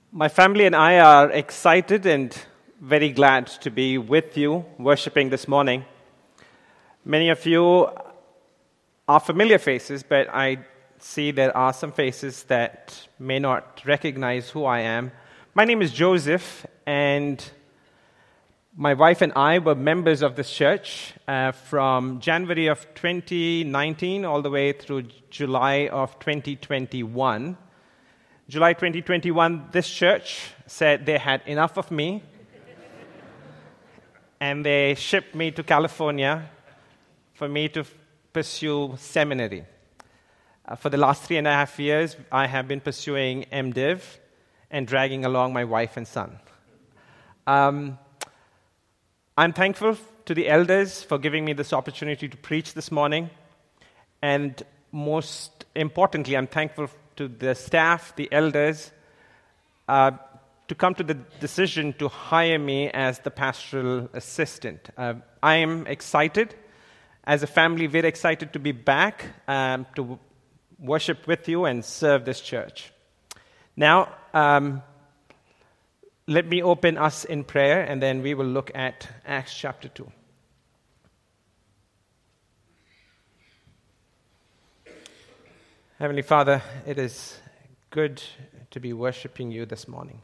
My family and I are excited and very glad to be with you worshiping this morning. Many of you are familiar faces, but I see there are some faces that may not recognize who I am. My name is Joseph, and my wife and I were members of this church from January of 2019 all the way through July of 2021. July 2021, this church said they had enough of me, and they shipped me to California for me to pursue seminary. For the last 3.5 years, I have been pursuing MDiv and dragging along my wife and son. I'm thankful to the elders for giving me this opportunity to preach this morning, and most importantly, I'm thankful to the staff, the elders, to come to the decision to hire me as the pastoral assistant. I am excited. As a family, we're excited to be back to worship with you and serve this church. Now, let me open us in prayer, and then we will look at Acts chapter 2. Heavenly Father, it is good to be worshiping you this morning.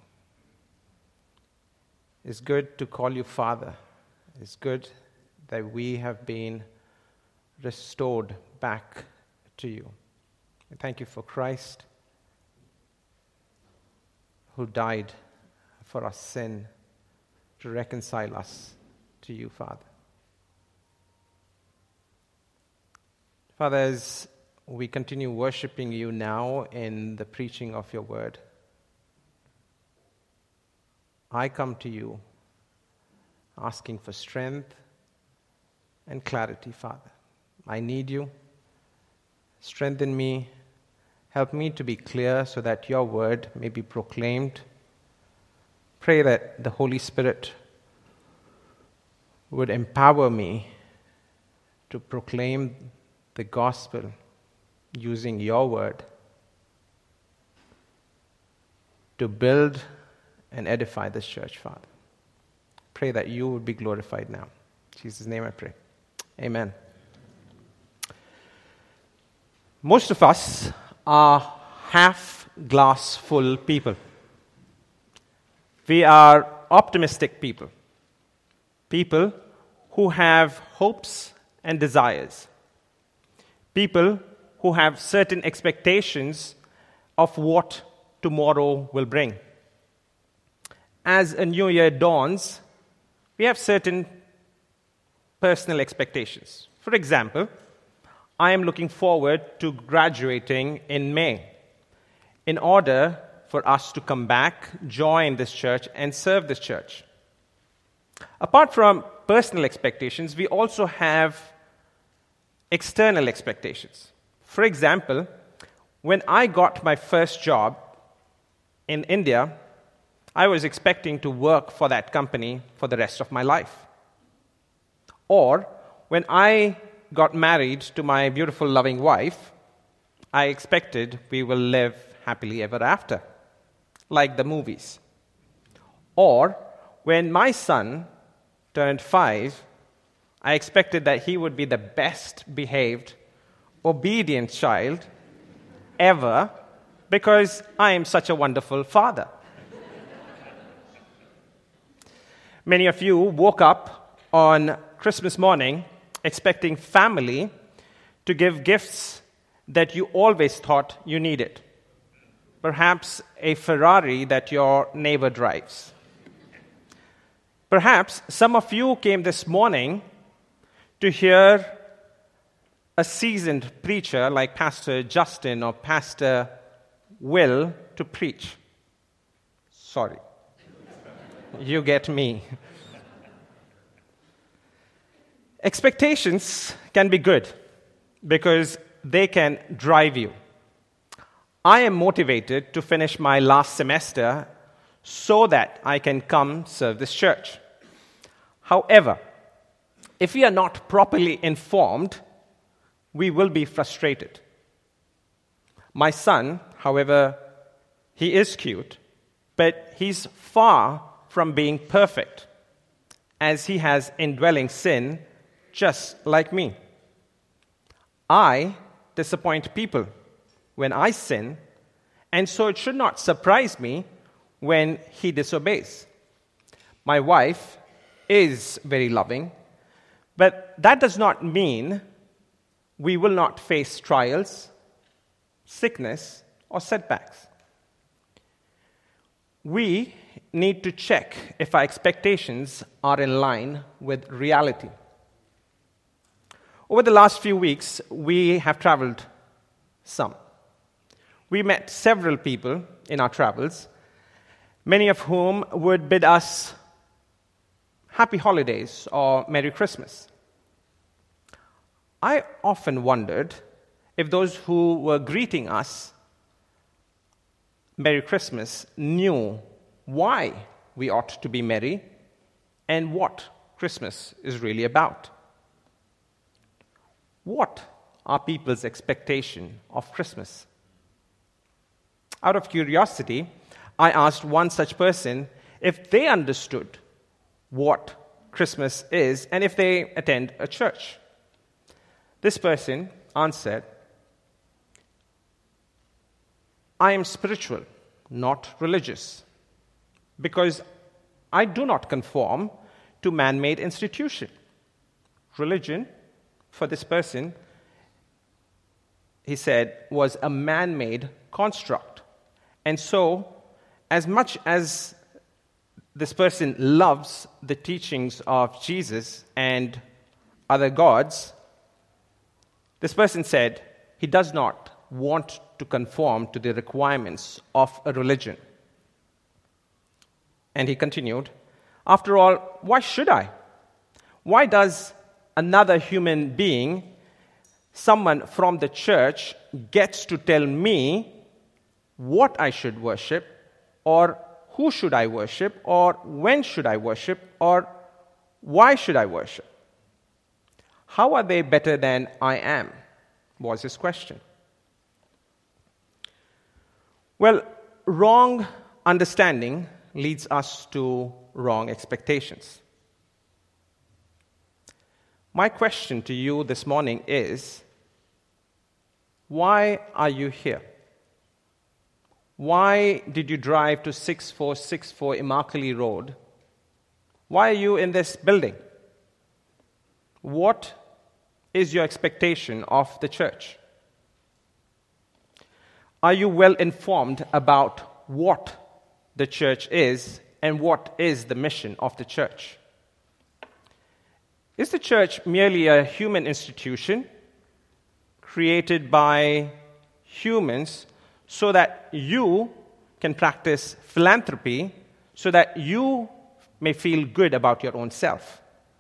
It's good to call you Father. It's good that we have been restored back to you. And thank you for Christ, who died for our sin to reconcile us to you, Father. Father, as we continue worshiping you now in the preaching of your word, I come to you asking for strength and clarity, Father. I need you. Strengthen me. Help me to be clear so that your word may be proclaimed. Pray that the Holy Spirit would empower me to proclaim the gospel using your word to build and edify this church, Father. Pray that you would be glorified now. In Jesus' name I pray. Amen. Most of us are half-glass full people. We are optimistic people. People who have hopes and desires. People who have certain expectations of what tomorrow will bring. As a new year dawns, we have certain personal expectations. For example, I am looking forward to graduating in May in order for us to come back, join this church, and serve this church. Apart from personal expectations, we also have external expectations. For example, when I got my first job in India, I was expecting to work for that company for the rest of my life. Or when I got married to my beautiful, loving wife, I expected we will live happily ever after, like the movies. Or when my son turned 5, I expected that he would be the best behaved, obedient child ever because I am such a wonderful father. Many of you woke up on Christmas morning expecting family to give gifts that you always thought you needed. Perhaps a Ferrari that your neighbor drives. Perhaps some of you came this morning to hear a seasoned preacher like Pastor Justin or Pastor Will to preach. Sorry. You get me. Expectations can be good because they can drive you. I am motivated to finish my last semester so that I can come serve this church. However, if we are not properly informed, we will be frustrated. My son, however, he is cute, but he's far from being perfect, as he has indwelling sin just like me. I disappoint people when I sin, and so it should not surprise me when he disobeys. My wife is very loving, but that does not mean we will not face trials, sickness, or setbacks. We need to check if our expectations are in line with reality. Over the last few weeks, we have traveled some. We met several people in our travels, many of whom would bid us happy holidays or Merry Christmas. I often wondered if those who were greeting us Merry Christmas knew why we ought to be merry and what Christmas is really about. What are people's expectation of Christmas? Out of curiosity, I asked one such person if they understood what Christmas is and if they attend a church. This person answered, I am spiritual, not religious, because I do not conform to man-made institution. Religion, for this person, he said, was a man-made construct. And so, as much as this person loves the teachings of Jesus and other gods, this person said he does not want to conform to the requirements of a religion. And he continued, after all, why should I? Why does another human being, someone from the church, gets to tell me what I should worship, or who should I worship, or when should I worship, or why should I worship? How are they better than I am? Was his question. Well, wrong understanding leads us to wrong expectations. My question to you this morning is, why are you here? Why did you drive to 6464 Immokalee Road? Why are you in this building? What is your expectation of the church? Are you well informed about what the church is and what is the mission of the church? Is the church merely a human institution created by humans so that you can practice philanthropy, so that you may feel good about your own self?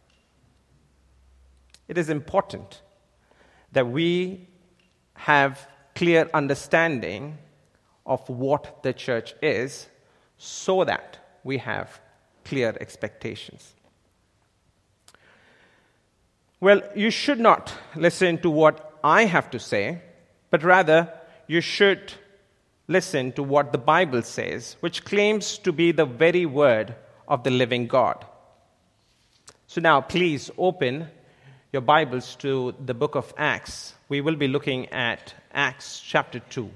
It is important that we have clear understanding of what the church is so that we have clear expectations. Well, you should not listen to what I have to say, but rather you should listen to what the Bible says, which claims to be the very word of the living God. So now, please open your Bibles to the book of Acts. We will be looking at Acts chapter 2.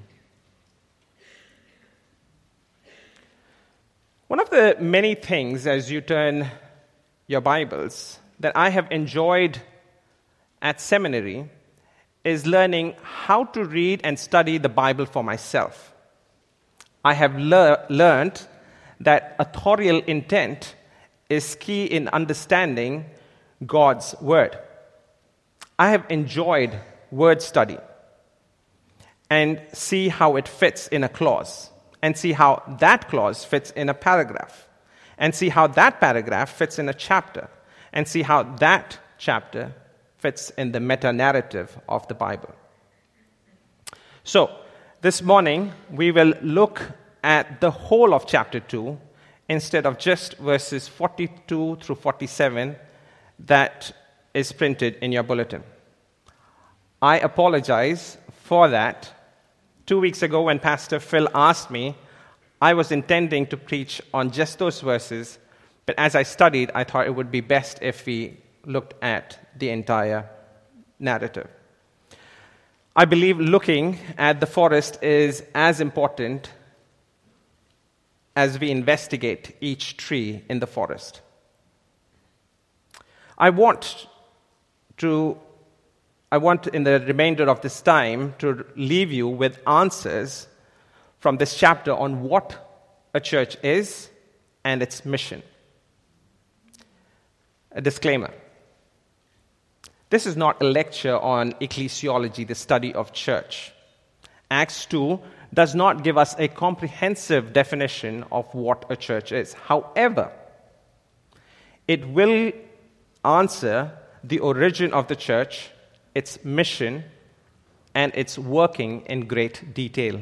One of the many things, as you turn your Bibles, that I have enjoyed at seminary is learning how to read and study the Bible for myself. I have learned that authorial intent is key in understanding God's Word. I have enjoyed word study and see how it fits in a clause, and see how that clause fits in a paragraph, and see how that paragraph fits in a chapter, and see how that chapter fits in the meta-narrative of the Bible. So, this morning, we will look at the whole of chapter 2 instead of just verses 42 through 47 that is printed in your bulletin. I apologize for that. 2 weeks ago, when Pastor Phil asked me, I was intending to preach on just those verses, but as I studied, I thought it would be best if we looked at the entire narrative. I believe looking at the forest is as important as we investigate each tree in the forest. I want in the remainder of this time to leave you with answers from this chapter on what a church is and its mission. A disclaimer. This is not a lecture on ecclesiology, the study of church. Acts 2 does not give us a comprehensive definition of what a church is. However, it will answer the origin of the church, its mission, and its working in great detail.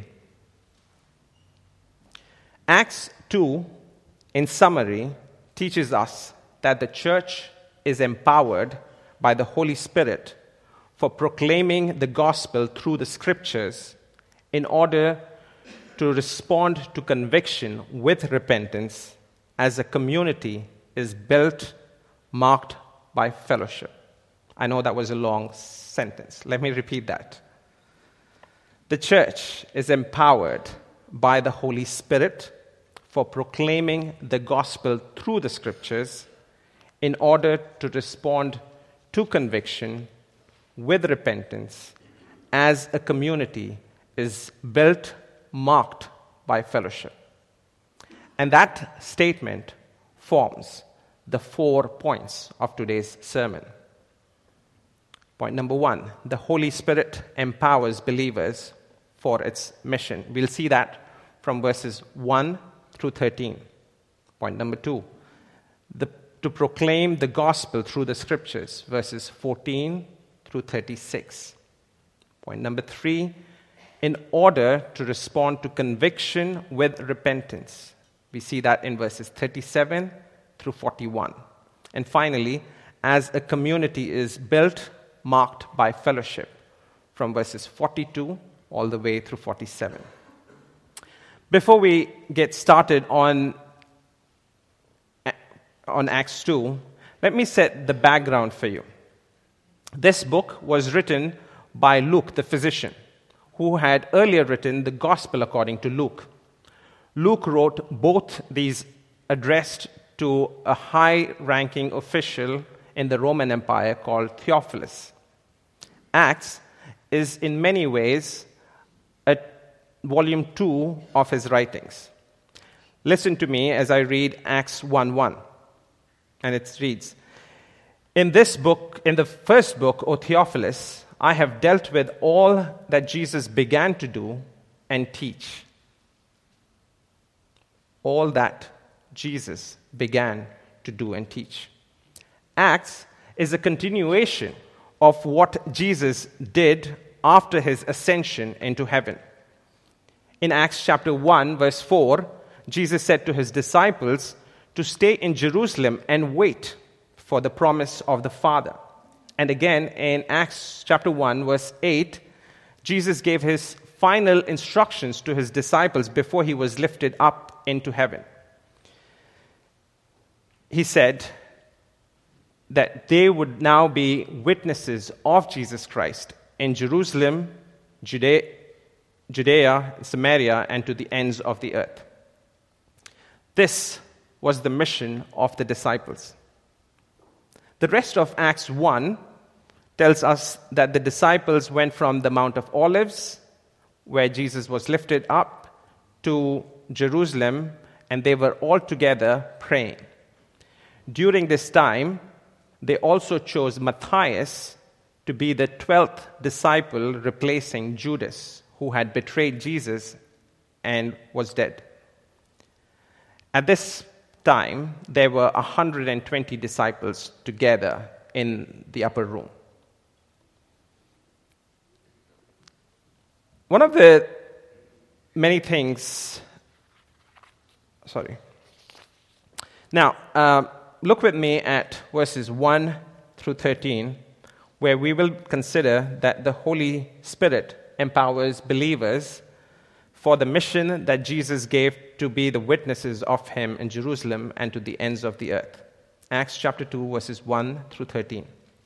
Acts 2, in summary, teaches us that the church is empowered by the Holy Spirit for proclaiming the gospel through the scriptures in order to respond to conviction with repentance as a community is built, marked by fellowship. I know that was a long sentence. Let me repeat that. The church is empowered by the Holy Spirit for proclaiming the gospel through the scriptures in order to respond to conviction with repentance as a community is built, marked by fellowship. And that statement forms the 4 points of today's sermon. Point number 1, the Holy Spirit empowers believers for its mission. We'll see that from verses 1 through 13. Point number 2, to proclaim the gospel through the scriptures, verses 14 through 36. Point number 3, in order to respond to conviction with repentance. We see that in verses 37 through 41. And finally, as a community is built, marked by fellowship, from verses 42 all the way through 47. Before we get started on Acts 2, let me set the background for you. This book was written by Luke, the physician, who had earlier written the Gospel according to Luke. Luke wrote both these addressed to a high-ranking official in the Roman Empire called Theophilus. Acts is in many ways a volume 2 of his writings. Listen to me as I read Acts 1:1. And it reads, in the first book, O Theophilus, I have dealt with all that Jesus began to do and teach. All that Jesus began to do and teach. Acts is a continuation of what Jesus did after his ascension into heaven. In Acts chapter 1, verse 4, Jesus said to his disciples to stay in Jerusalem and wait for the promise of the Father. And again, in Acts chapter 1, verse 8, Jesus gave his final instructions to his disciples before he was lifted up into heaven. He said that they would now be witnesses of Jesus Christ in Jerusalem, Judea, Samaria, and to the ends of the earth. This was the mission of the disciples. The rest of Acts 1 tells us that the disciples went from the Mount of Olives, where Jesus was lifted up, to Jerusalem, and they were all together praying. During this time, they also chose Matthias to be the 12th disciple, replacing Judas, who had betrayed Jesus and was dead. At this time, there were 120 disciples together in the upper room. One of the many things... Now, look with me at verses 1 through 13, where we will consider that the Holy Spirit empowers believers for the mission that Jesus gave to be the witnesses of him in Jerusalem and to the ends of the earth. Acts chapter 2, verses 1 through 13.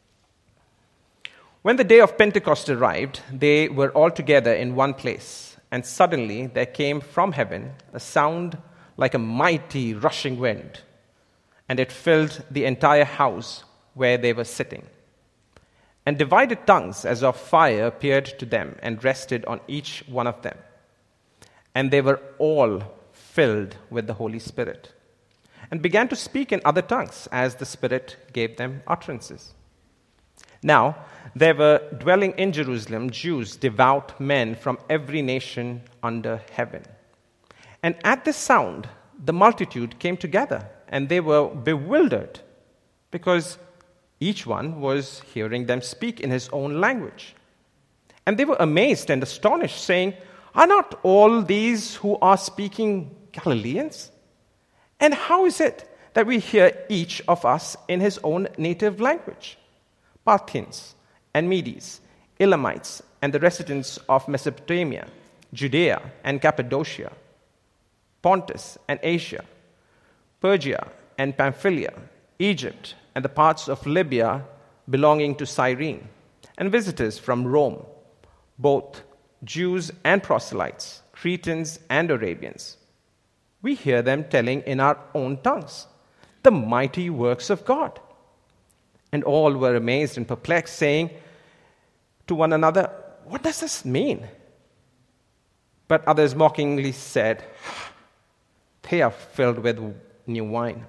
When the day of Pentecost arrived, they were all together in one place, and suddenly there came from heaven a sound like a mighty rushing wind, and it filled the entire house where they were sitting. And divided tongues as of fire appeared to them and rested on each one of them. And they were all filled with the Holy Spirit, and began to speak in other tongues as the Spirit gave them utterances. Now, there were dwelling in Jerusalem Jews, devout men from every nation under heaven. And at this sound, the multitude came together, and they were bewildered, because each one was hearing them speak in his own language. And they were amazed and astonished, saying, "Are not all these who are speaking Galileans? And how is it that we hear each of us in his own native language? Parthians and Medes, Elamites, and the residents of Mesopotamia, Judea and Cappadocia, Pontus and Asia, Phrygia and Pamphylia, Egypt, and the parts of Libya belonging to Cyrene, and visitors from Rome, both Jews and proselytes, Cretans and Arabians. We hear them telling in our own tongues the mighty works of God." And all were amazed and perplexed, saying to one another, "What does this mean?" But others mockingly said, "They are filled with new wine."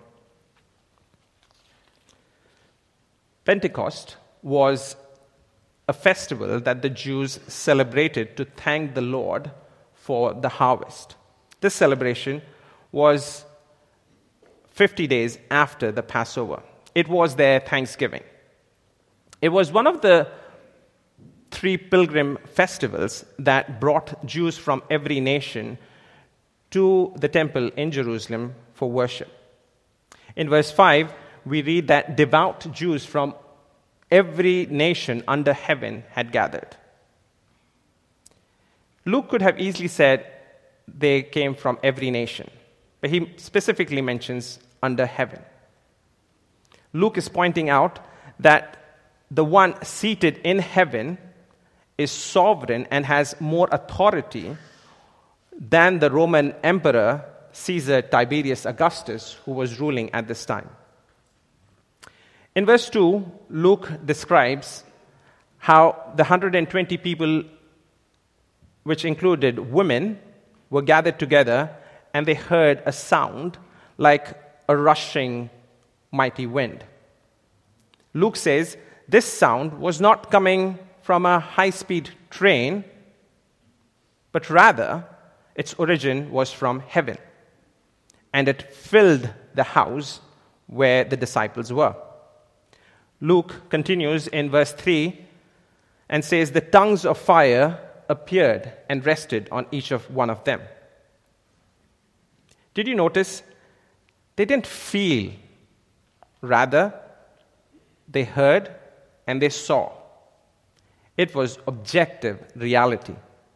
Pentecost was a festival that the Jews celebrated to thank the Lord for the harvest. This celebration was 50 days after the Passover. It was their Thanksgiving. It was one of the 3 pilgrim festivals that brought Jews from every nation to the temple in Jerusalem for worship. In verse 5, we read that devout Jews from every nation under heaven had gathered. Luke could have easily said they came from every nation, but he specifically mentions under heaven. Luke is pointing out that the one seated in heaven is sovereign and has more authority than the Roman Emperor Caesar Tiberius Augustus, who was ruling at this time. In verse 2, Luke describes how the 120 people, which included women, were gathered together, and they heard a sound like a rushing mighty wind. Luke says this sound was not coming from a high-speed train, but rather its origin was from heaven, and it filled the house where the disciples were. Luke continues in verse 3 and says, "The tongues of fire appeared and rested on each of one of them." Did you notice? They didn't feel. Rather, they heard and they saw. It was objective reality.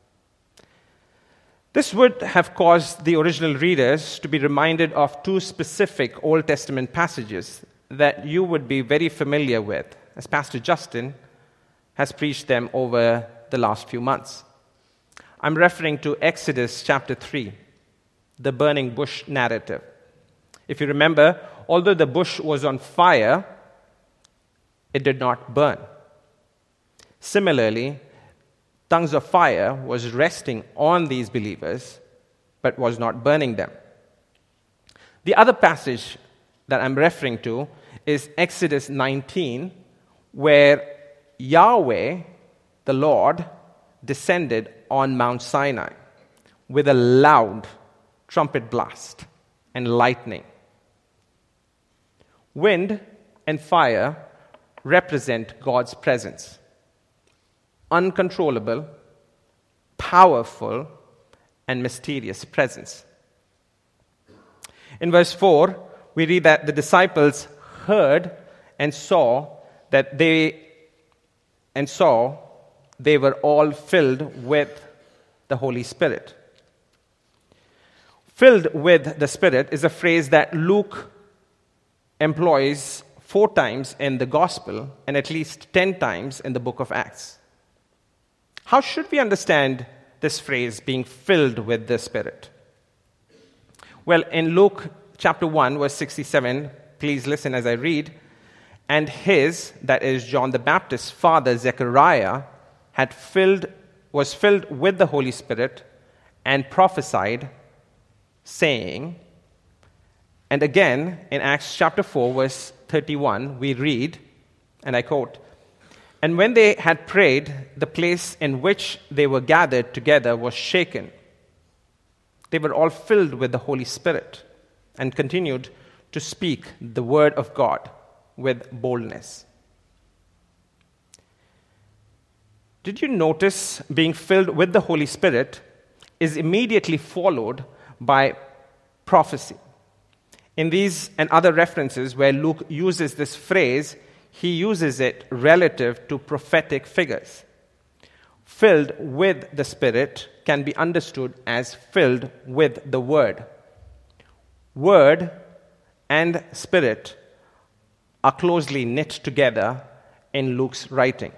This would have caused the original readers to be reminded of 2 specific Old Testament passages that you would be very familiar with, as Pastor Justin has preached them over the last few months. I'm referring to Exodus chapter 3, the burning bush narrative. If you remember, although the bush was on fire, it did not burn. Similarly, tongues of fire was resting on these believers, but was not burning them. The other passage that I'm referring to is Exodus 19, where Yahweh, the Lord, descended on Mount Sinai with a loud trumpet blast and lightning. Wind and fire represent God's presence. Uncontrollable, powerful, and mysterious presence. In verse 4, we read that the disciples heard and saw they were all filled with the Holy Spirit. Filled with the Spirit is a phrase that Luke employs 4 times in the Gospel and at least 10 times in the book of Acts. How should we understand this phrase, being filled with the Spirit? Well, in Luke chapter 1, verse 67, please listen as I read. And his, that is John the Baptist's father, Zechariah, was filled with the Holy Spirit and prophesied, saying, and again in Acts chapter 4, verse 31, we read, and I quote, and when they had prayed, the place in which they were gathered together was shaken. They were all filled with the Holy Spirit and continued to speak the word of God with boldness. Did you notice being filled with the Holy Spirit is immediately followed by prophecy? In these and other references where Luke uses this phrase, he uses it relative to prophetic figures. Filled with the Spirit can be understood as filled with the Word. Word and Spirit are closely knit together in Luke's writing.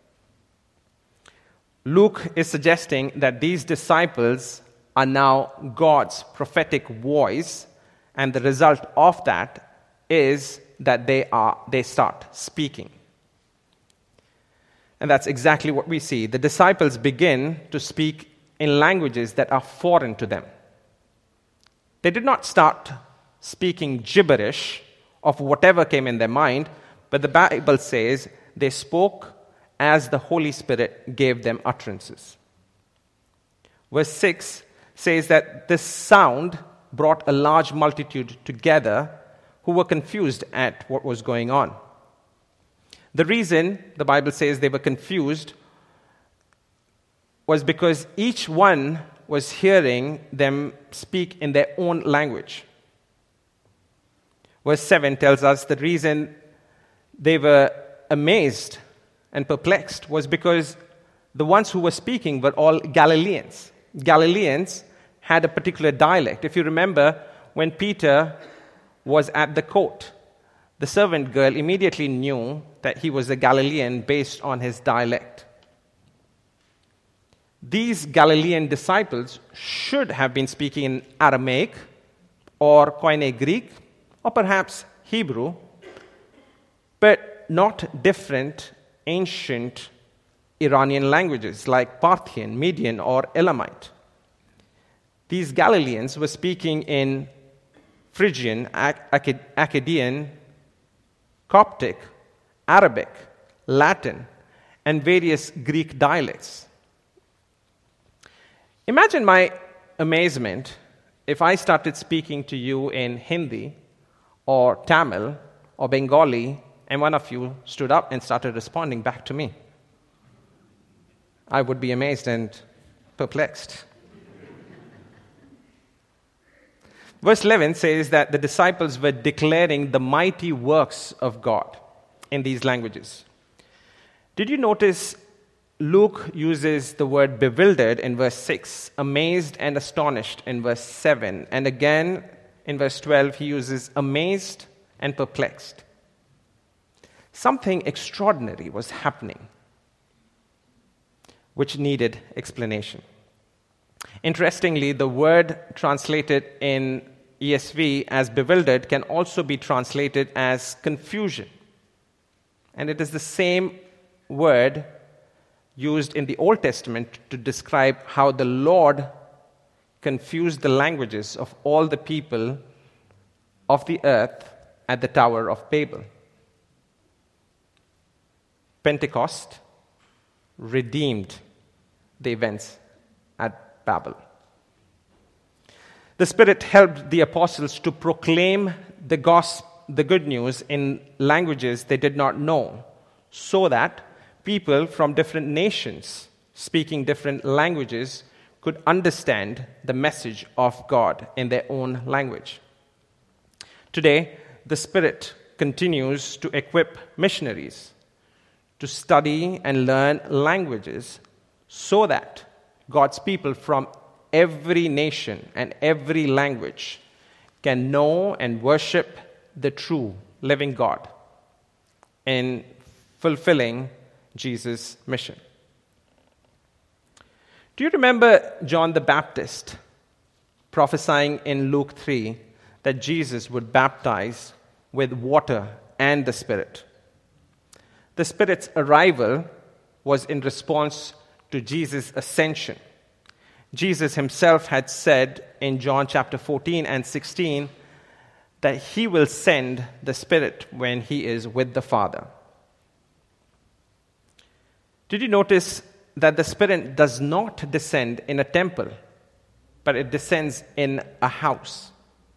Luke is suggesting that these disciples are now God's prophetic voice, and the result of that is that they start speaking. And that's exactly what we see. The disciples begin to speak in languages that are foreign to them. They did not start speaking gibberish of whatever came in their mind, but the Bible says they spoke as the Holy Spirit gave them utterances. Verse 6 says that this sound brought a large multitude together who were confused at what was going on. The reason the Bible says they were confused was because each one was hearing them speak in their own language. Verse 7 tells us the reason they were amazed and perplexed was because the ones who were speaking were all Galileans. Galileans had a particular dialect. If you remember, when Peter was at the court, the servant girl immediately knew that he was a Galilean based on his dialect. These Galilean disciples should have been speaking in Aramaic or Koine Greek or perhaps Hebrew, but not different ancient Iranian languages like Parthian, Median, or Elamite. These Galileans were speaking in Phrygian, Akkadian, Coptic, Arabic, Latin, and various Greek dialects. Imagine my amazement if I started speaking to you in Hindi or Tamil or Bengali, and one of you stood up and started responding back to me. I would be amazed and perplexed. Verse 11 says that the disciples were declaring the mighty works of God in these languages. Did you notice Luke uses the word bewildered in verse 6, amazed and astonished in verse 7, and again in verse 12 he uses amazed and perplexed. Something extraordinary was happening, which needed explanation. Interestingly, the word translated in ESV as bewildered can also be translated as confusion. And it is the same word used in the Old Testament to describe how the Lord confused the languages of all the people of the earth at the Tower of Babel. Pentecost redeemed the events at Babel. The Spirit helped the apostles to proclaim the good news in languages they did not know, so that people from different nations speaking different languages could understand the message of God in their own language. Today, the Spirit continues to equip missionaries to study and learn languages so that God's people from every nation and every language can know and worship the true living God in fulfilling Jesus' mission. Do you remember John the Baptist prophesying in Luke 3 that Jesus would baptize with water and the Spirit? The Spirit's arrival was in response to Jesus' ascension. Jesus himself had said in John chapter 14 and 16 that he will send the Spirit when he is with the Father. Did you notice that the Spirit does not descend in a temple, but it descends in a house?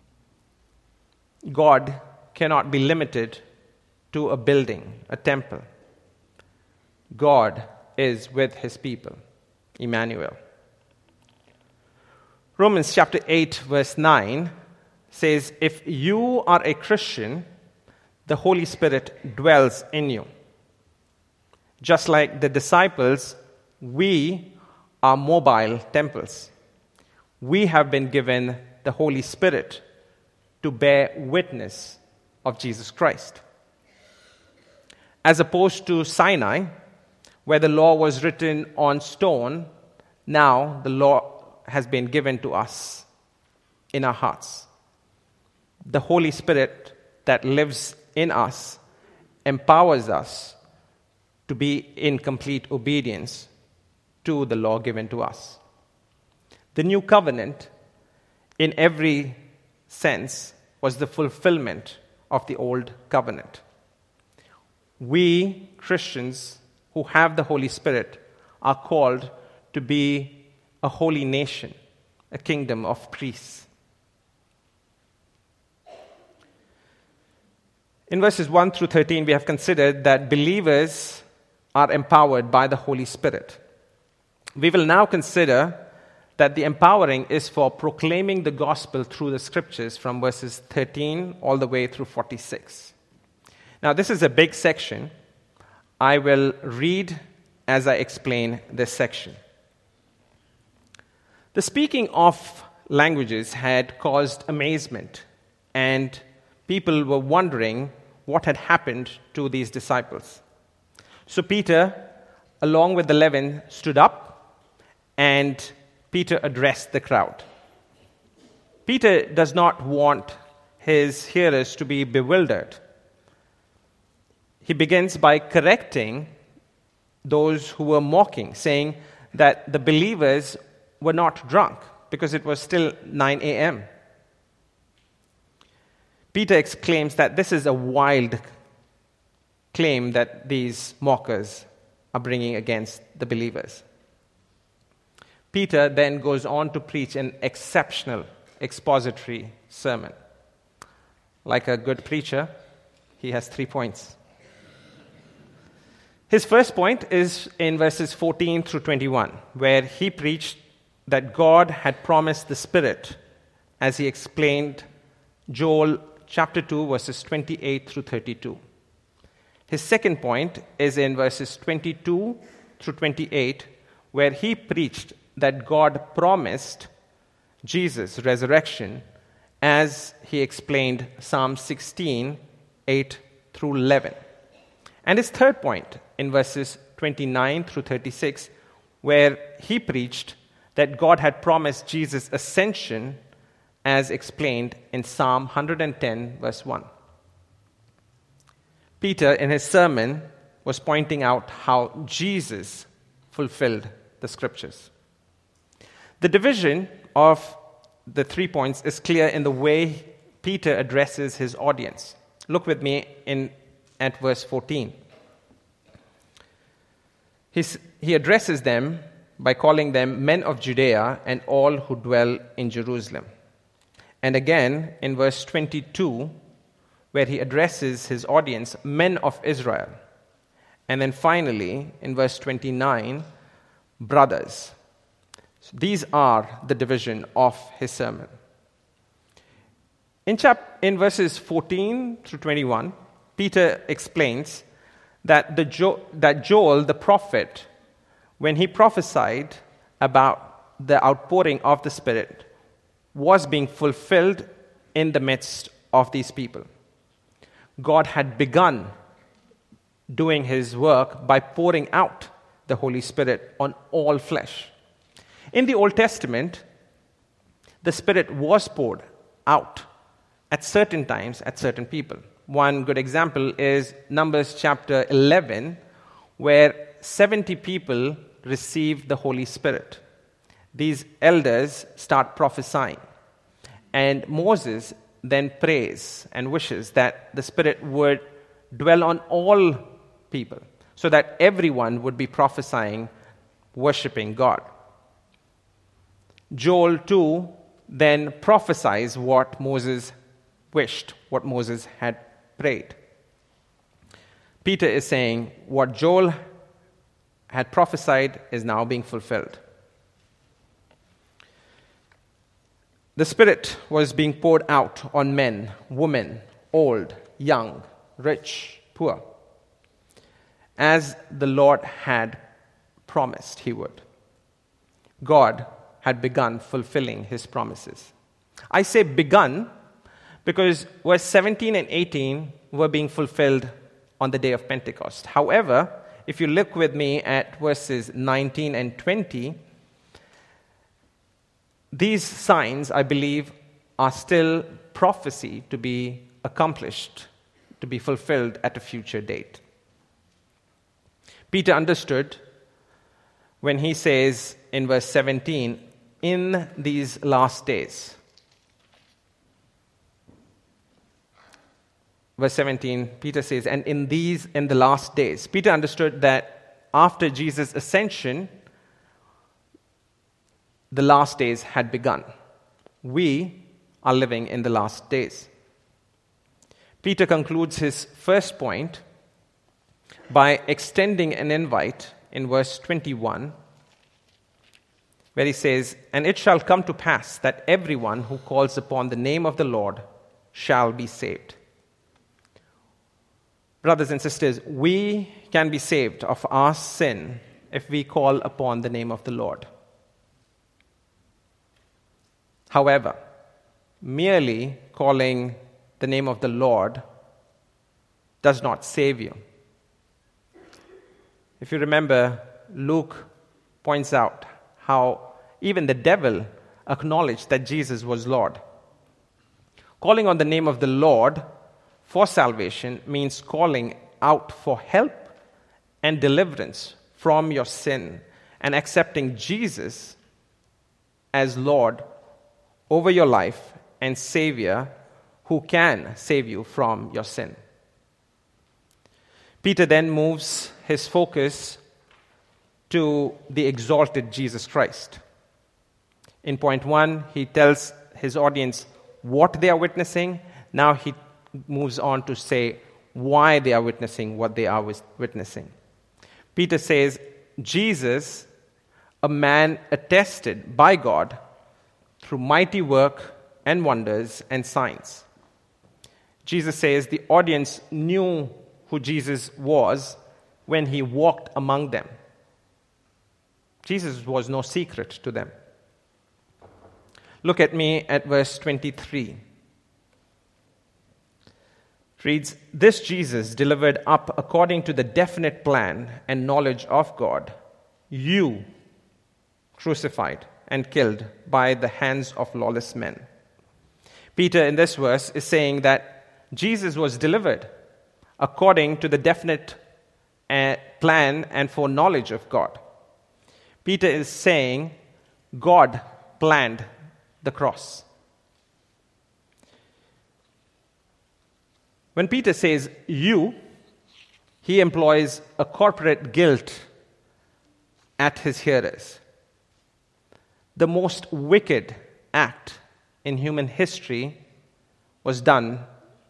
God cannot be limited to a building, a temple. God is with his people, Emmanuel. Romans chapter 8, verse 9 says, if you are a Christian, the Holy Spirit dwells in you. Just like the disciples, we are mobile temples. We have been given the Holy Spirit to bear witness of Jesus Christ. As opposed to Sinai, where the law was written on stone, now the law has been given to us in our hearts. The Holy Spirit that lives in us empowers us to be in complete obedience to the law given to us. The new covenant, in every sense, was the fulfillment of the old covenant. We, Christians who have the Holy Spirit, are called to be a holy nation, a kingdom of priests. In verses 1 through 13, we have considered that believers are empowered by the Holy Spirit. We will now consider that the empowering is for proclaiming the gospel through the scriptures from verses 13 all the way through 46. Now, this is a big section. I will read as I explain this section. The speaking of languages had caused amazement, and people were wondering what had happened to these disciples. So Peter, along with the 11, stood up, and Peter addressed the crowd. Peter does not want his hearers to be bewildered. He begins by correcting those who were mocking, saying that the believers were not drunk because it was still 9 a.m. Peter exclaims that this is a wild claim that these mockers are bringing against the believers. Peter then goes on to preach an exceptional expository sermon. Like a good preacher, he has 3 points. His first point is in verses 14 through 21, where he preached that God had promised the Spirit, as he explained Joel chapter 2, verses 28 through 32. His second point is in verses 22 through 28, where he preached that God promised Jesus' resurrection, as he explained Psalm 16, 8 through 11. And his third point in verses 29 through 36, where he preached that God had promised Jesus' ascension, as explained in Psalm 110, verse 1. Peter, in his sermon, was pointing out how Jesus fulfilled the scriptures. The division of the 3 points is clear in the way Peter addresses his audience. Look with me at verse 14. He addresses them by calling them men of Judea and all who dwell in Jerusalem. And again, in verse 22, where he addresses his audience, men of Israel. And then finally, in verse 29, brothers. So these are the division of his sermon. In verses 14 through 21, Peter explains that Joel, the prophet, when he prophesied about the outpouring of the Spirit was being fulfilled in the midst of these people. God had begun doing his work by pouring out the Holy Spirit on all flesh. In the Old Testament, the Spirit was poured out at certain times, at certain people. One good example is Numbers chapter 11, where 70 people receive the Holy Spirit. These elders start prophesying, and Moses then prays and wishes that the Spirit would dwell on all people, so that everyone would be prophesying, worshiping God. Joel too then prophesies what Moses wished, what Moses had prayed. Peter is saying what Joel had prophesied is now being fulfilled. The Spirit was being poured out on men, women, old, young, rich, poor, as the Lord had promised he would. God had begun fulfilling his promises. I say begun because verse 17 and 18 were being fulfilled on the day of Pentecost. However, if you look with me at verses 19 and 20, these signs, I believe, are still prophecy to be accomplished, to be fulfilled at a future date. Peter understood when he says in verse 17, in these last days. Verse 17, Peter says, and in the last days. Peter understood that after Jesus' ascension, the last days had begun. We are living in the last days. Peter concludes his first point by extending an invite in verse 21, where he says, and it shall come to pass that everyone who calls upon the name of the Lord shall be saved. Brothers and sisters, we can be saved of our sin if we call upon the name of the Lord. However, merely calling the name of the Lord does not save you. If you remember, Luke points out how even the devil acknowledged that Jesus was Lord. Calling on the name of the Lord for salvation means calling out for help and deliverance from your sin and accepting Jesus as Lord over your life and Savior who can save you from your sin. Peter then moves his focus to the exalted Jesus Christ. In point 1, he tells his audience what they are witnessing. Now he moves on to say why they are witnessing what they are witnessing. Peter says, Jesus, a man attested by God through mighty work and wonders and signs. Jesus says the audience knew who Jesus was when he walked among them. Jesus was no secret to them. Look at me at verse 23. It reads, this Jesus delivered up according to the definite plan and knowledge of God, you crucified and killed by the hands of lawless men. Peter in this verse is saying that Jesus was delivered according to the definite plan and foreknowledge of God. Peter is saying God planned the cross. When Peter says you, he employs a corporate guilt at his hearers. The most wicked act in human history was done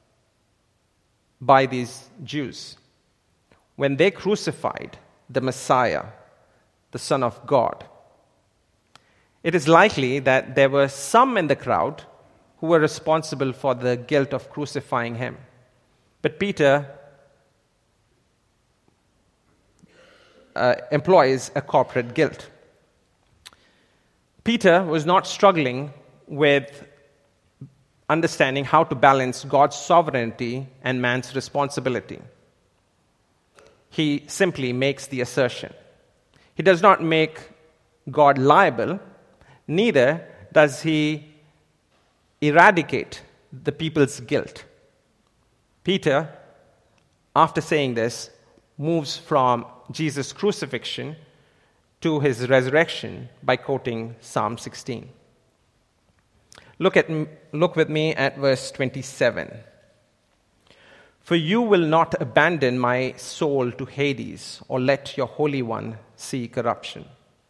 by these Jews when they crucified the Messiah, the Son of God. It is likely that there were some in the crowd who were responsible for the guilt of crucifying him. But Peter employs a corporate guilt. Peter was not struggling with understanding how to balance God's sovereignty and man's responsibility. He simply makes the assertion. He does not make God liable, neither does he eradicate the people's guilt. Peter, after saying this, moves from Jesus' crucifixion to his resurrection by quoting Psalm 16. Look with me at verse 27. For you will not abandon my soul to Hades, or let your Holy One see corruption.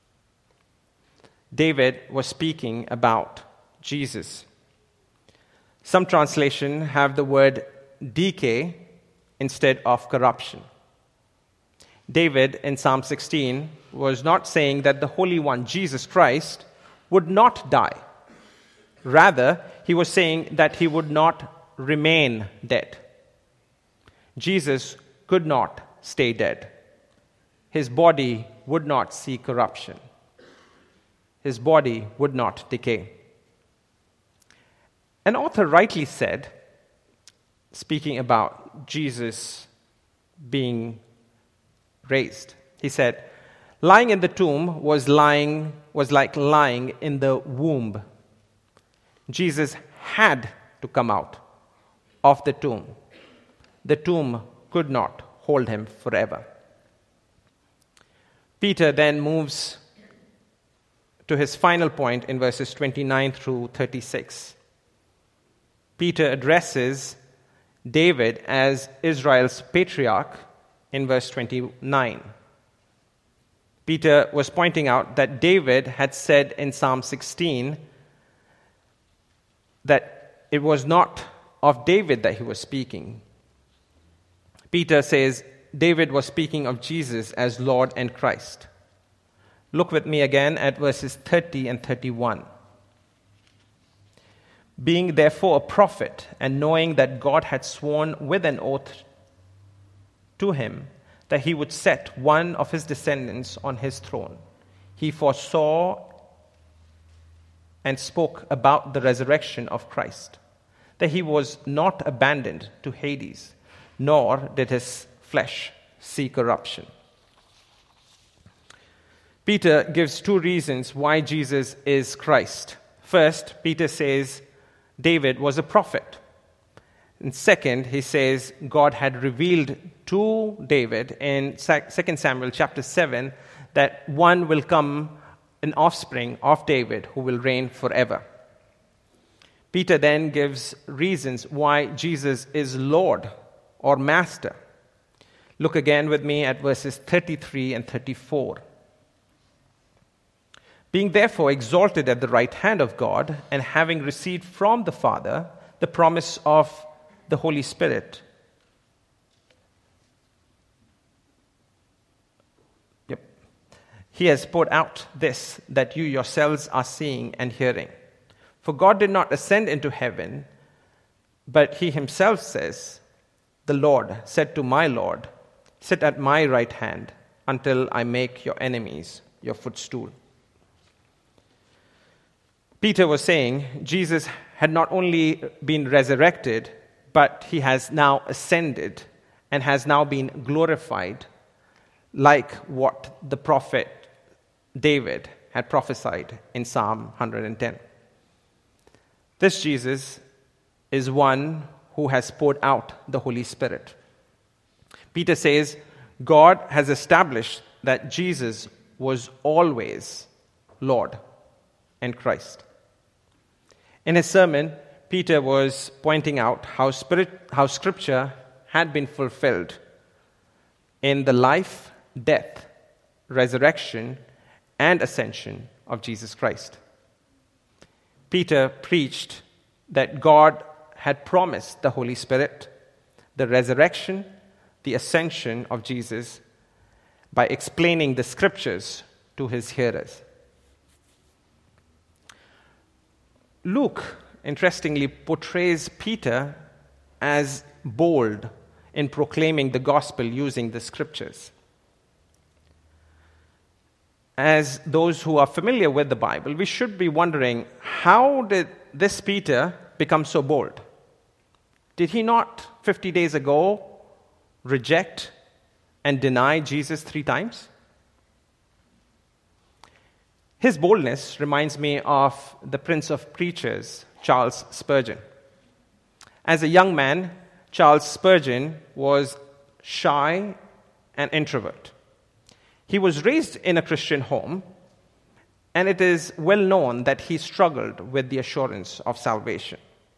David was speaking about Jesus. Some translations have the word decay instead of corruption. David in Psalm 16 was not saying that the Holy One, Jesus Christ, would not die. Rather, he was saying that he would not remain dead. Jesus could not stay dead. His body would not see corruption. His body would not decay. An author rightly said, speaking about Jesus being raised, he said, lying in the tomb was like lying in the womb. Jesus had to come out of the tomb. The tomb could not hold him forever. Peter then moves to his final point in verses 29 through 36. Peter addresses David as Israel's patriarch in verse 29. Peter was pointing out that David had said in Psalm 16 that it was not of David that he was speaking. Peter says David was speaking of Jesus as Lord and Christ. Look with me again at verses 30 and 31. Being therefore a prophet, and knowing that God had sworn with an oath to him that he would set one of his descendants on his throne, he foresaw and spoke about the resurrection of Christ, that he was not abandoned to Hades, nor did his flesh see corruption. Peter gives two reasons why Jesus is Christ. First, Peter says David was a prophet. And second, he says God had revealed to David in 2 Samuel chapter 7 that one will come, an offspring of David, who will reign forever. Peter then gives reasons why Jesus is Lord or Master. Look again with me at verses 33 and 34. Being therefore exalted at the right hand of God, and having received from the Father the promise of the Holy Spirit. He has poured out this that you yourselves are seeing and hearing. For God did not ascend into heaven, but he himself says, the Lord said to my Lord, sit at my right hand until I make your enemies your footstool. Peter was saying Jesus had not only been resurrected, but he has now ascended and has now been glorified, like what the prophet David had prophesied in Psalm 110. This Jesus is one who has poured out the Holy Spirit. Peter says God has established that Jesus was always Lord and Christ. In his sermon, Peter was pointing out how Scripture had been fulfilled in the life, death, resurrection, and ascension of Jesus Christ. Peter preached that God had promised the Holy Spirit, the resurrection, the ascension of Jesus, by explaining the Scriptures to his hearers. Luke, interestingly, portrays Peter as bold in proclaiming the gospel using the Scriptures. as those who are familiar with the Bible, we should be wondering, how did this Peter become so bold? Did he not 50 days ago reject and deny Jesus 3 times? His boldness reminds me of the Prince of Preachers, Charles Spurgeon. As a young man, Charles Spurgeon was shy and introvert. He was raised in a Christian home, and it is well known that he struggled with the assurance of salvation.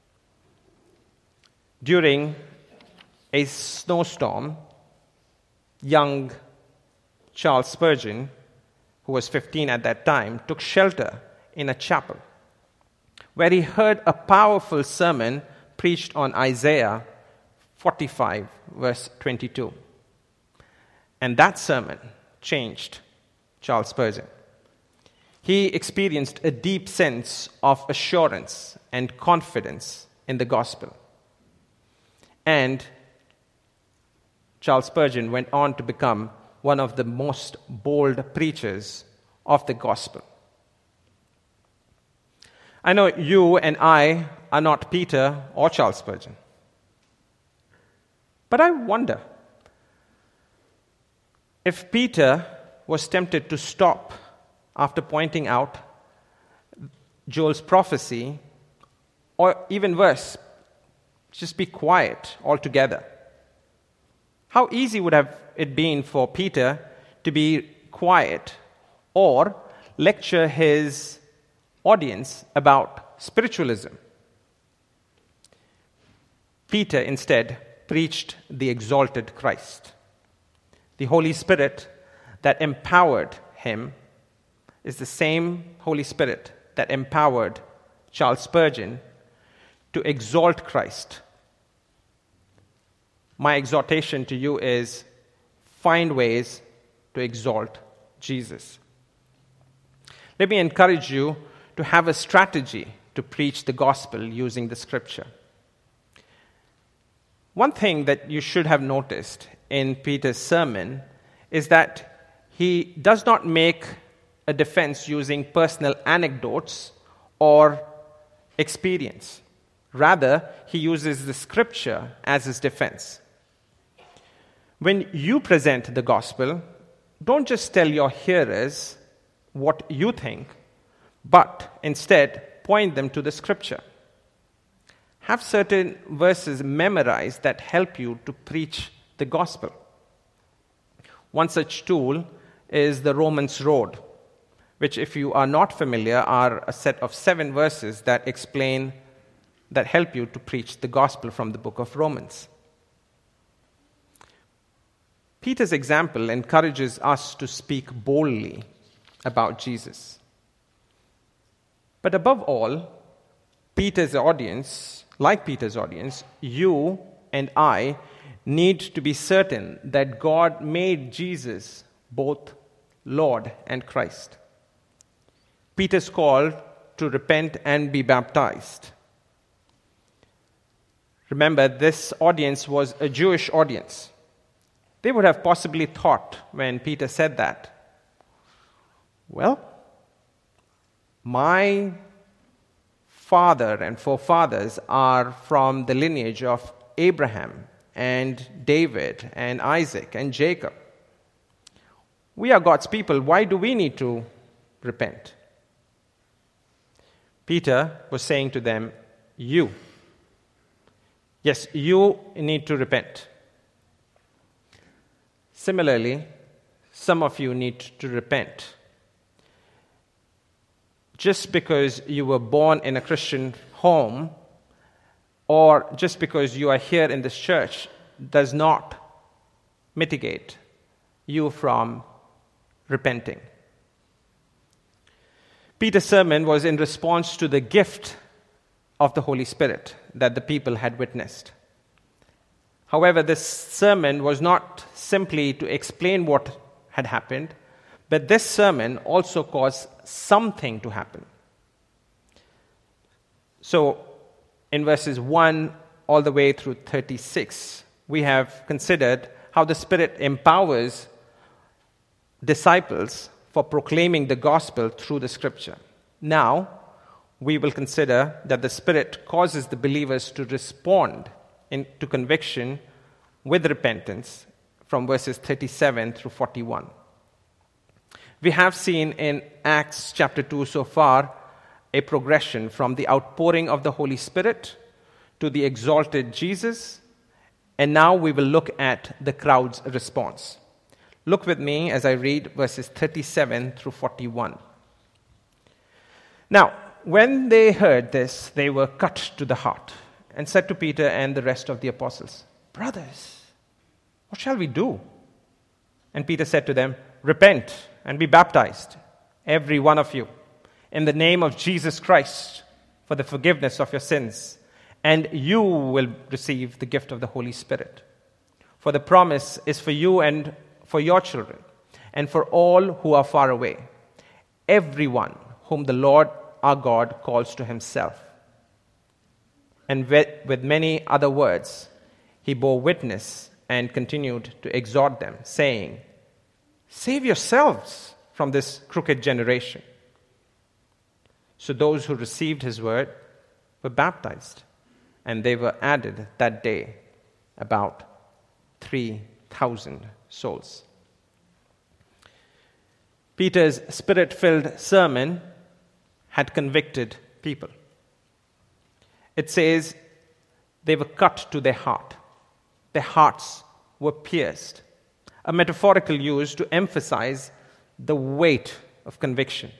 During a snowstorm, young Charles Spurgeon, who was 15 at that time, took shelter in a chapel where he heard a powerful sermon preached on Isaiah 45, verse 22. And that sermon changed Charles Spurgeon. He experienced a deep sense of assurance and confidence in the gospel. And Charles Spurgeon went on to become one of the most bold preachers of the gospel. I know you and I are not Peter or Charles Spurgeon. But I wonder if Peter was tempted to stop after pointing out Joel's prophecy, or even worse, just be quiet altogether. How easy would have it been for Peter to be quiet or lecture his audience about spiritualism? Peter instead preached the exalted Christ. The Holy Spirit that empowered him is the same Holy Spirit that empowered Charles Spurgeon to exalt Christ. My exhortation to you is, find ways to exalt Jesus. Let me encourage you to have a strategy to preach the gospel using the scripture. One thing that you should have noticed in Peter's sermon is that he does not make a defense using personal anecdotes or experience. Rather, he uses the scripture as his defense. When you present the gospel, don't just tell your hearers what you think, but instead point them to the scripture. Have certain verses memorized that help you to preach the gospel. One such tool is the Romans Road, which, if you are not familiar, are a set of 7 verses that help you to preach the gospel from the book of Romans. Peter's example encourages us to speak boldly about Jesus. But above all, Peter's audience, you and I need to be certain that God made Jesus both Lord and Christ. Peter's call to repent and be baptized. Remember, this audience was a Jewish audience. They would have possibly thought, when Peter said that, well, my father and forefathers are from the lineage of Abraham and David and Isaac and Jacob. We are God's people. Why do we need to repent? Peter was saying to them, you need to repent. Similarly, some of you need to repent. Just because you were born in a Christian home, or just because you are here in this church, does not mitigate you from repenting. Peter's sermon was in response to the gift of the Holy Spirit that the people had witnessed. However, this sermon was not simply to explain what had happened, but this sermon also caused something to happen. So, in verses 1 all the way through 36, we have considered how the Spirit empowers disciples for proclaiming the gospel through the scripture. Now, we will consider that the Spirit causes the believers to respond to conviction with repentance from verses 37 through 41. We have seen in Acts chapter 2 so far a progression from the outpouring of the Holy Spirit to the exalted Jesus, and now we will look at the crowd's response. Look with me as I read verses 37 through 41. Now, when they heard this, they were cut to the heart and said to Peter and the rest of the apostles, "Brothers, what shall we do?" And Peter said to them, "Repent and be baptized, every one of you, in the name of Jesus Christ, for the forgiveness of your sins, and you will receive the gift of the Holy Spirit. For the promise is for you and for your children, and for all who are far away, everyone whom the Lord our God calls to himself." And with many other words, he bore witness and continued to exhort them, saying, "Save yourselves from this crooked generation." So those who received his word were baptized, and they were added that day about 3,000 souls. Peter's spirit-filled sermon had convicted people. It says they were cut to their heart. Their hearts were pierced, a metaphorical use to emphasize the weight of conviction.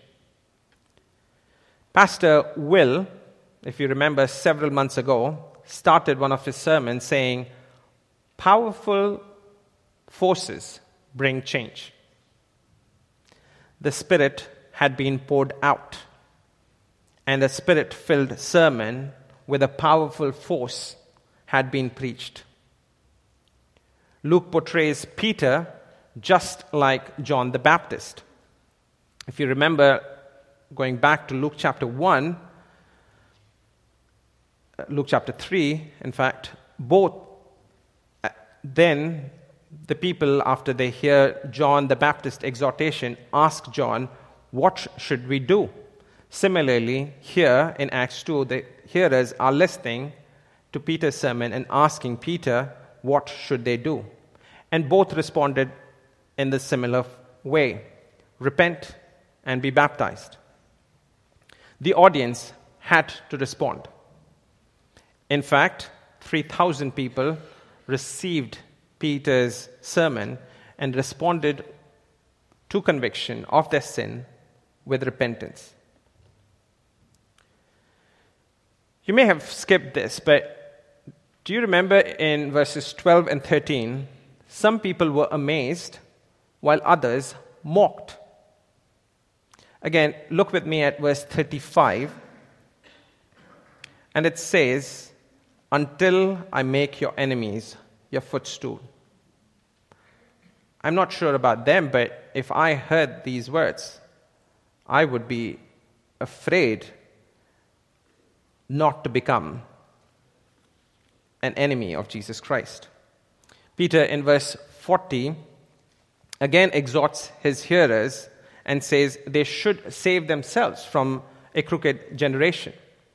Pastor Will, if you remember several months ago, started one of his sermons saying, "Powerful forces bring change." The Spirit had been poured out, and a Spirit-filled sermon with a powerful force had been preached. Luke portrays Peter just like John the Baptist. If you remember, going back to Luke chapter 3, in fact, both then the people, after they hear John the Baptist exhortation, ask John, "What should we do?" Similarly, here in Acts 2, the hearers are listening to Peter's sermon and asking Peter, what should they do? And both responded in the similar way: repent and be baptized. The audience had to respond. In fact, 3,000 people received Peter's sermon and responded to conviction of their sin with repentance. You may have skipped this, but do you remember in verses 12 and 13, some people were amazed while others mocked? Again, look with me at verse 35, and it says, "Until I make your enemies your footstool." I'm not sure about them, but if I heard these words, I would be afraid not to become an enemy of Jesus Christ. Peter, in verse 40, again exhorts his hearers and says they should save themselves from a crooked generation.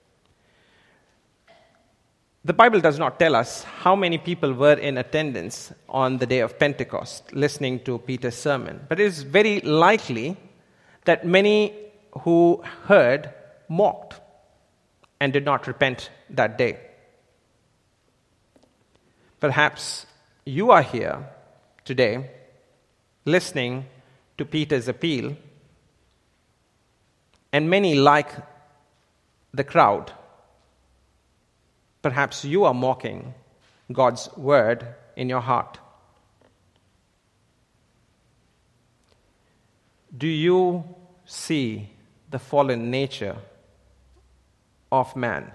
The Bible does not tell us how many people were in attendance on the day of Pentecost listening to Peter's sermon, but it is very likely that many who heard mocked and did not repent that day. Perhaps you are here today listening to Peter's appeal, and many, like the crowd, perhaps you are mocking God's word in your heart. Do you see the fallen nature of man?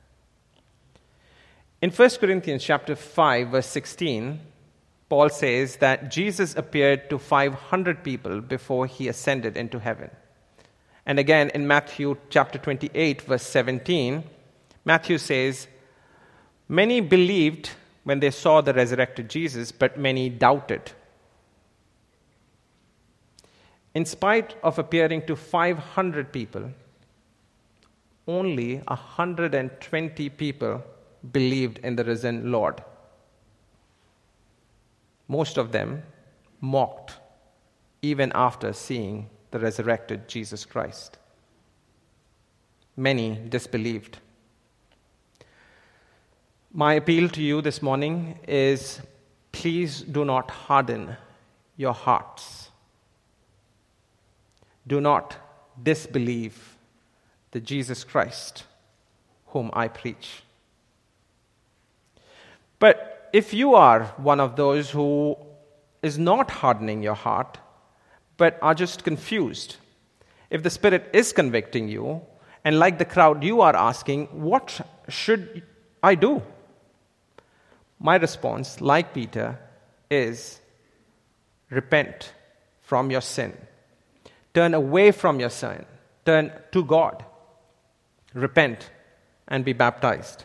In 1 Corinthians chapter 5, verse 16, Paul says that Jesus appeared to 500 people before he ascended into heaven. And again, in Matthew chapter 28, verse 17, Matthew says, "Many believed when they saw the resurrected Jesus, but many doubted." in spite of appearing to 500 people, only 120 people believed in the risen Lord. Most of them mocked even after seeing the resurrected Jesus Christ. Many disbelieved. My appeal to you this morning is, please do not harden your hearts. Do not disbelieve the Jesus Christ whom I preach. But if you are one of those who is not hardening your heart, but are just confused, if the Spirit is convicting you, and like the crowd, you are asking, what should I do? My response, like Peter, is repent from your sin. Turn away from your sin. Turn to God. Repent and be baptized.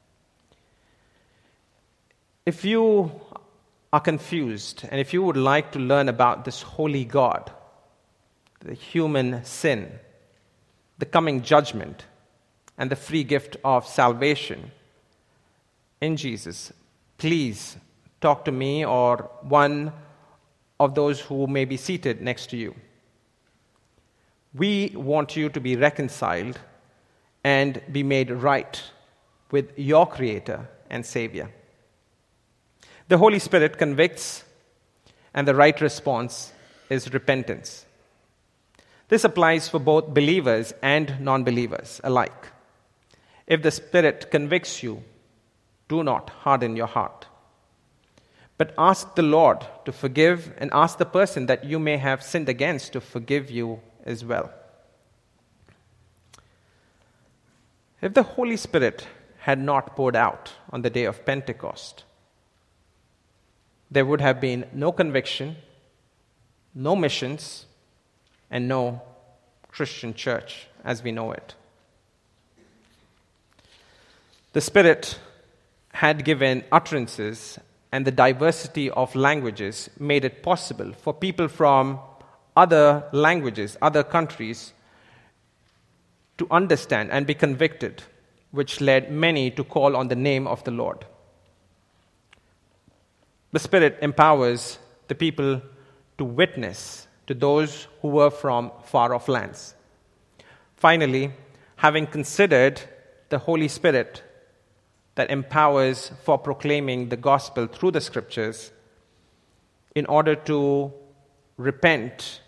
If you are confused and if you would like to learn about this holy God, the human sin, the coming judgment, and the free gift of salvation in Jesus, please talk to me or one of those who may be seated next to you. We want you to be reconciled and be made right with your Creator and Savior. The Holy Spirit convicts, and the right response is repentance. This applies for both believers and non-believers alike. If the Spirit convicts you, do not harden your heart, but ask the Lord to forgive, and ask the person that you may have sinned against to forgive you as well. If the Holy Spirit had not poured out on the day of Pentecost, there would have been no conviction, no missions, and no Christian church as we know it. The Spirit had given utterances, and the diversity of languages made it possible for people from other languages, other countries, to understand and be convicted, which led many to call on the name of the Lord. The Spirit empowers the people to witness to those who were from far-off lands. Finally, having considered the Holy Spirit that empowers for proclaiming the gospel through the Scriptures, in order to repent,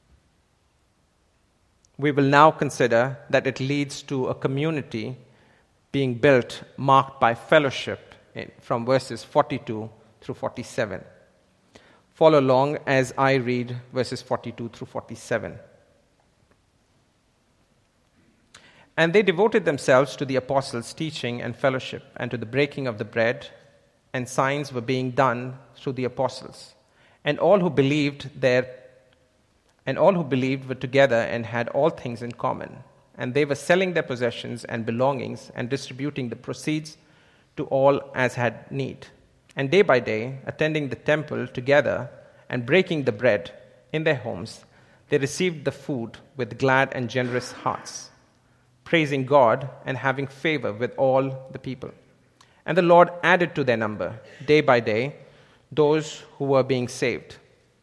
we will now consider that it leads to a community being built marked by fellowship from verses 42 through 47. Follow along as I read verses 42 through 47. And they devoted themselves to the apostles' teaching and fellowship, and to the breaking of the bread, and signs were being done through the apostles. And all who believed were together and had all things in common. And they were selling their possessions and belongings and distributing the proceeds to all as had need. And day by day, attending the temple together and breaking the bread in their homes, they received the food with glad and generous hearts, praising God and having favor with all the people. And the Lord added to their number, day by day, those who were being saved.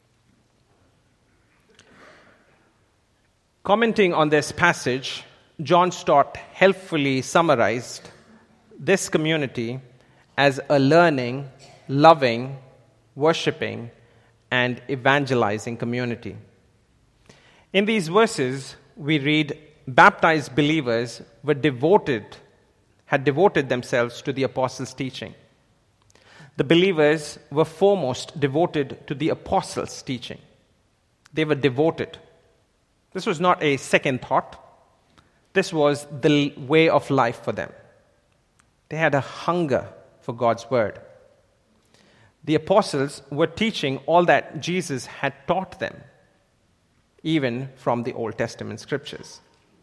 Commenting on this passage, John Stott helpfully summarized this community as a learning, loving, worshiping, and evangelizing community. In these verses, we read, baptized believers had devoted themselves to the apostles' teaching. The believers were foremost devoted to the apostles' teaching. They were devoted. This was not a second thought. This was the way of life for them. They had a hunger for God's word. The apostles were teaching all that Jesus had taught them, even from the Old Testament scriptures.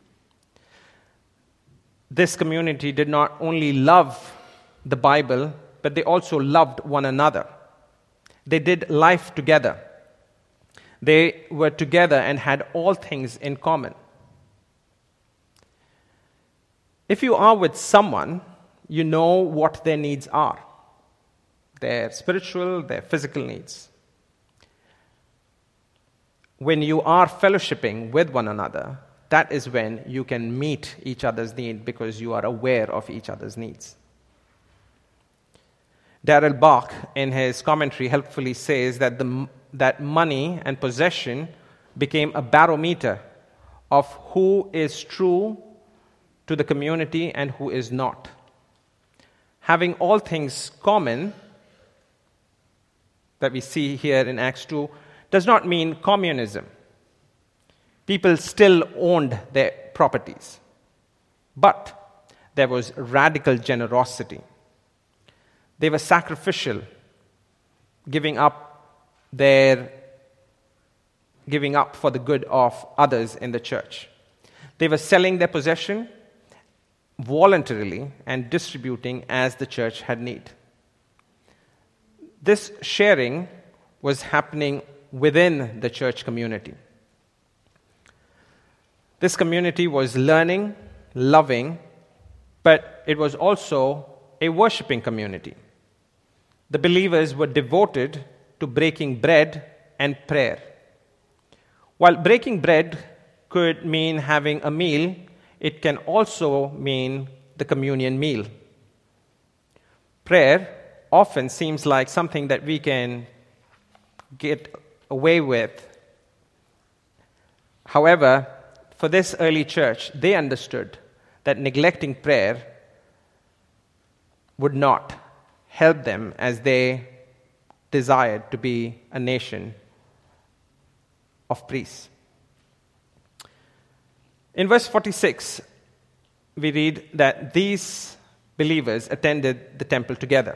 This community did not only love the Bible, but they also loved one another. They did life together. They were together and had all things in common. If you are with someone, you know what their needs are, their spiritual, their physical needs. When you are fellowshipping with one another, that is when you can meet each other's need because you are aware of each other's needs. Darrell Bach, in his commentary, helpfully says that that money and possession became a barometer of who is true to the community and who is not. Having all things common, that we see here in Acts 2, does not mean communism. People still owned their properties. But there was radical generosity. They were sacrificial, giving up for the good of others in the church. They were selling their possession voluntarily and distributing as the church had need. This sharing was happening within the church community. This community was learning, loving, but it was also a worshiping community. The believers were devoted to breaking bread and prayer. While breaking bread could mean having a meal, it can also mean the communion meal. Prayer often seems like something that we can get away with. However, for this early church, they understood that neglecting prayer would not help them as they desired to be a nation of priests. In verse 46, we read that these believers attended the temple together.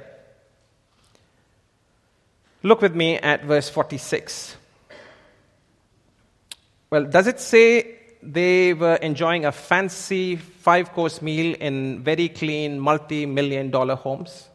Look with me at verse 46. Well, does it say they were enjoying a fancy 5-course meal in very clean, multi-million-dollar homes?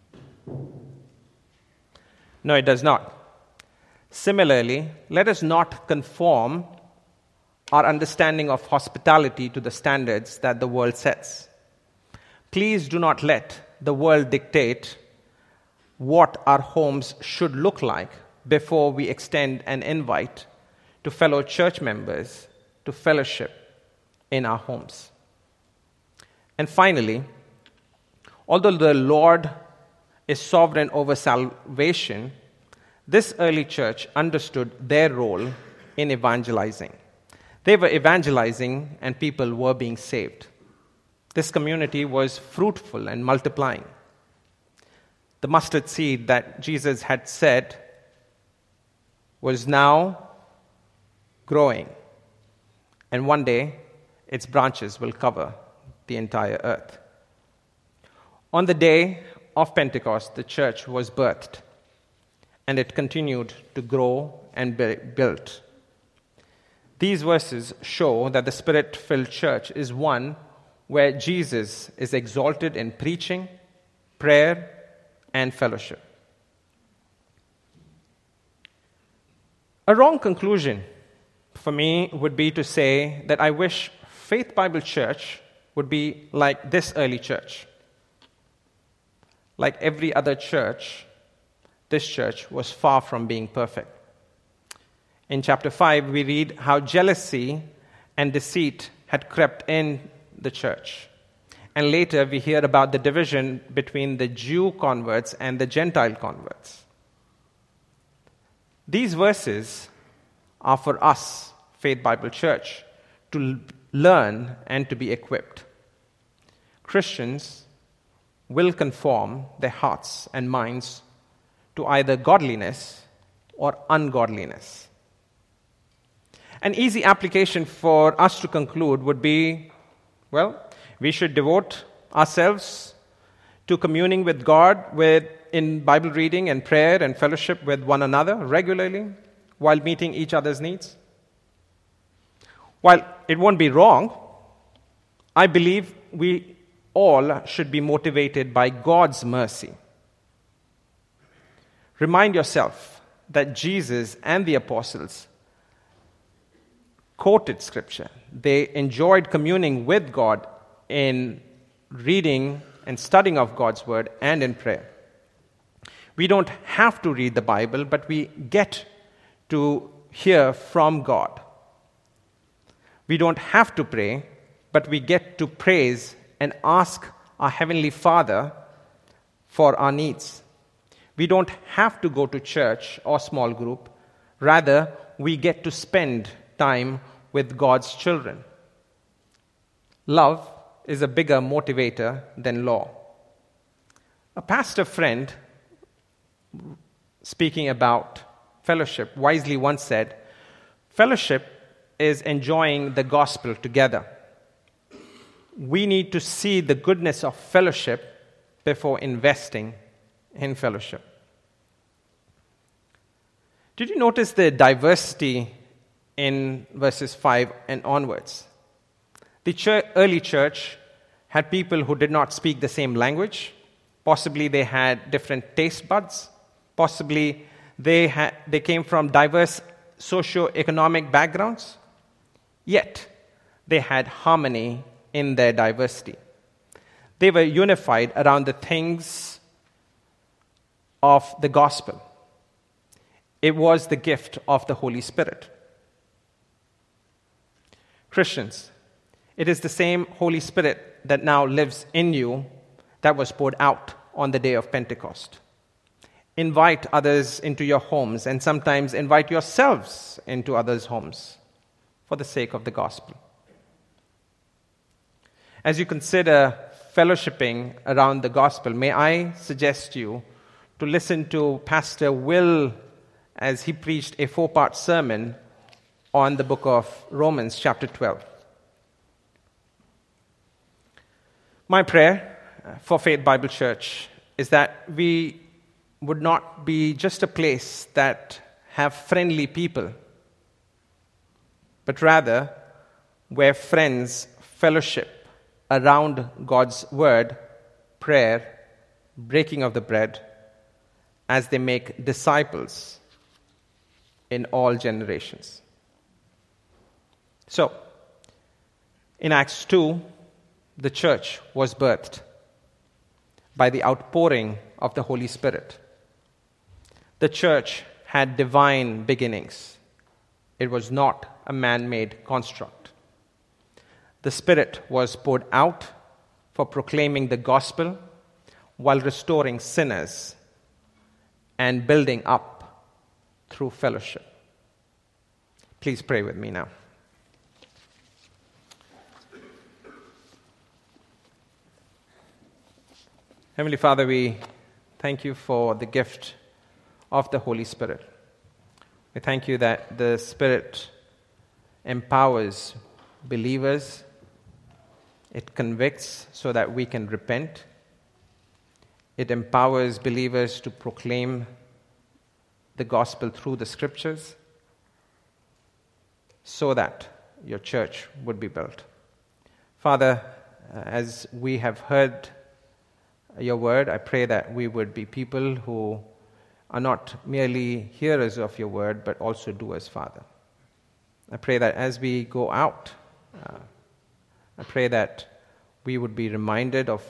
No, it does not. Similarly, let us not conform our understanding of hospitality to the standards that the world sets. Please do not let the world dictate what our homes should look like before we extend an invite to fellow church members to fellowship in our homes. And finally, although the Lord is sovereign over salvation, this early church understood their role in evangelizing. They were evangelizing and people were being saved. This community was fruitful and multiplying. The mustard seed that Jesus had said was now growing, and one day its branches will cover the entire earth. On the day of Pentecost, the church was birthed, and it continued to grow and be built. These verses show that the Spirit-filled church is one where Jesus is exalted in preaching, prayer, and fellowship. A wrong conclusion for me would be to say that I wish Faith Bible Church would be like this early church. Like every other church, this church was far from being perfect. In chapter 5, we read how jealousy and deceit had crept in the church. And later, we hear about the division between the Jew converts and the Gentile converts. These verses are for us, Faith Bible Church, to learn and to be equipped. Christians will conform their hearts and minds to either godliness or ungodliness. An easy application for us to conclude would be, well, we should devote ourselves to communing with God in Bible reading and prayer and fellowship with one another regularly while meeting each other's needs. While it won't be wrong, I believe we all should be motivated by God's mercy. Remind yourself that Jesus and the apostles quoted Scripture. They enjoyed communing with God in reading and studying of God's Word and in prayer. We don't have to read the Bible, but we get to hear from God. We don't have to pray, but we get to praise and ask our Heavenly Father for our needs. We don't have to go to church or small group. Rather, we get to spend time with God's children. Love is a bigger motivator than law. A pastor friend, speaking about fellowship, wisely once said, "Fellowship is enjoying the gospel together." We need to see the goodness of fellowship before investing in fellowship. Did you notice the diversity in verses 5 and onwards? The early church had people who did not speak the same language. Possibly they had different taste buds. Possibly they came from diverse socio-economic backgrounds. Yet they had harmony in their diversity. They were unified around the things of the gospel. It was the gift of the Holy Spirit. Christians, it is the same Holy Spirit that now lives in you that was poured out on the day of Pentecost. Invite others into your homes, and sometimes invite yourselves into others' homes for the sake of the gospel. As you consider fellowshipping around the gospel, may I suggest you to listen to Pastor Will as he preached a 4-part sermon on the book of Romans, chapter 12. My prayer for Faith Bible Church is that we would not be just a place that have friendly people, but rather where friends fellowship around God's word, prayer, breaking of the bread, as they make disciples in all generations. So, in Acts 2, the church was birthed by the outpouring of the Holy Spirit. The church had divine beginnings. It was not a man-made construct. The Spirit was poured out for proclaiming the gospel while restoring sinners and building up through fellowship. Please pray with me now. Heavenly Father, we thank you for the gift of the Holy Spirit. We thank you that the Spirit empowers believers. It convicts so that we can repent. It empowers believers to proclaim the gospel through the scriptures so that your church would be built. Father, as we have heard your word, I pray that we would be people who are not merely hearers of your word, but also doers, Father. I pray that as we go out, I pray that we would be reminded of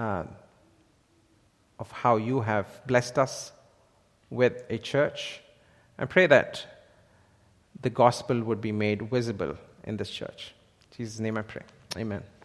how you have blessed us with a church. I pray that the gospel would be made visible in this church. In Jesus' name I pray. Amen.